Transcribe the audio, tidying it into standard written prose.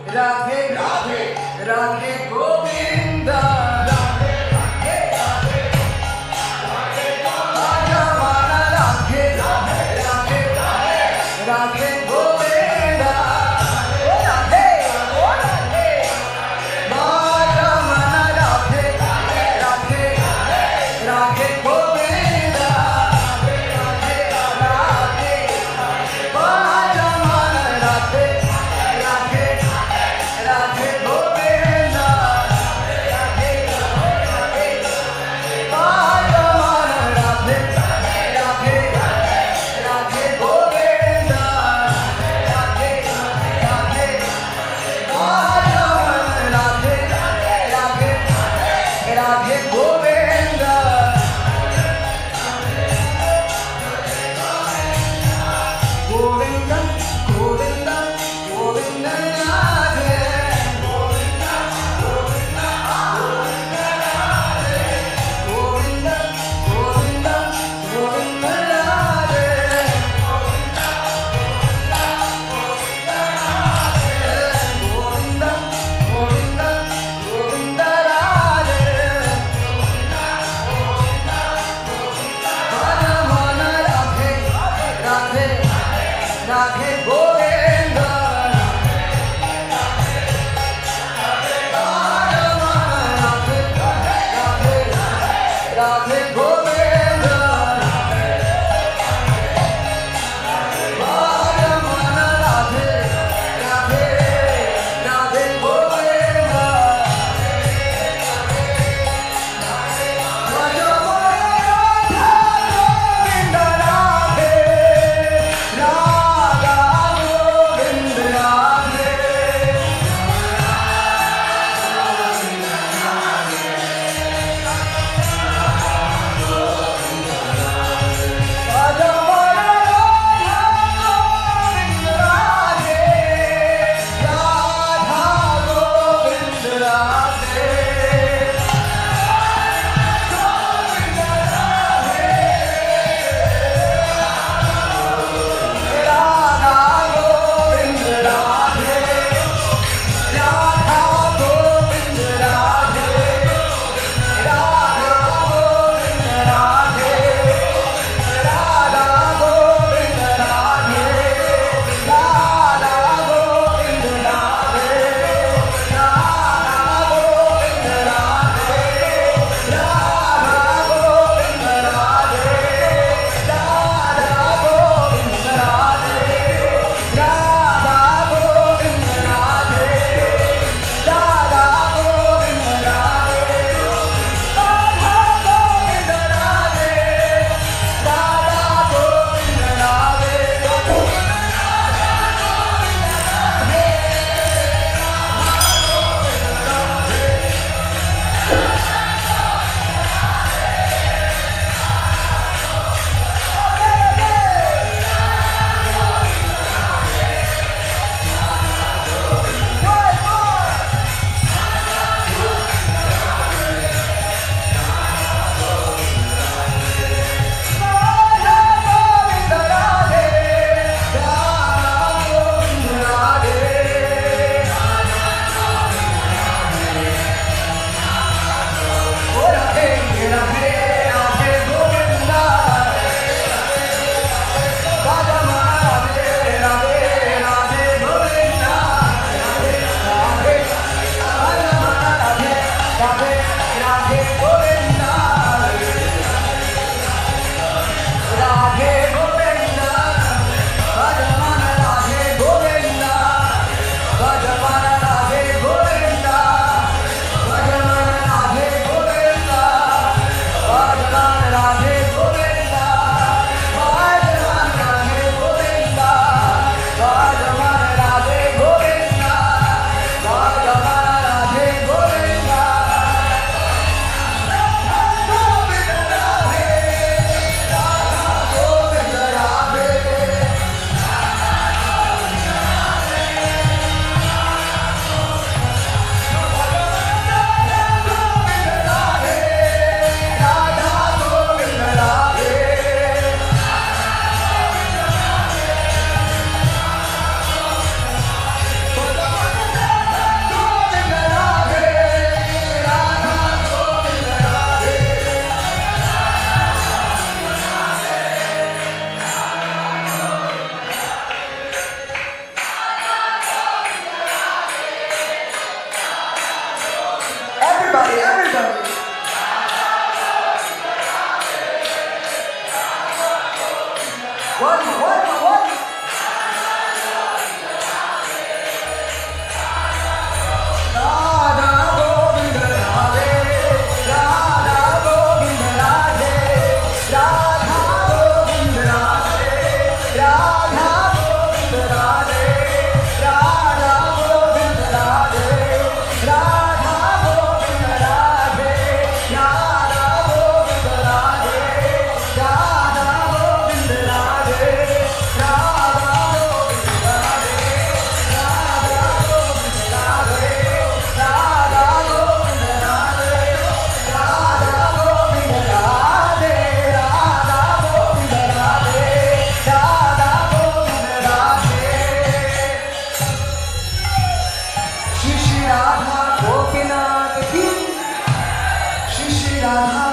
राधे राधे राधे गोविंदा राधे राधे राधे राधे राजा माना राधे राधे राधे राधे गोविंदा राधे राधे राजा माना राधे राधे राधे गोविंदा राधे राधे राजा माना राधे राधे राधे गोविंदा राधे राधे राजा माना राधे राधे राधे गोविंदा राधे राधे राजा माना राधे राधे राधे गोविंदा गोविंदा गोविंदा गोविंदा राधे गोविंदा गोविंदा गोविंदा गोविंदा गोविंदा राधे गोविंदा गोविंदा गोविंदा राधे राजा माना राधे राधे राधे गोविंदा राजा माना राधे राधे राधे गोविंदा राजा माना राधे राधे राधे गोविंदा राजा माना राधे गोविंदा राधे राधा রাধা